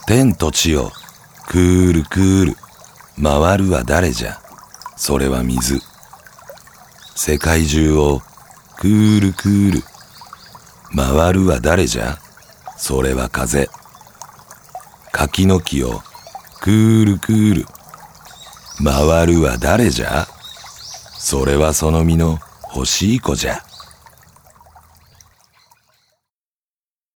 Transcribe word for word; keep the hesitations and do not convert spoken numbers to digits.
天と地をくーるくーる回るは誰じゃ、それは水。世界中をくーるくーる回るは誰じゃ、それは風。柿の木をくーるくーる回るは誰じゃ、それはその実の欲しい子じゃ。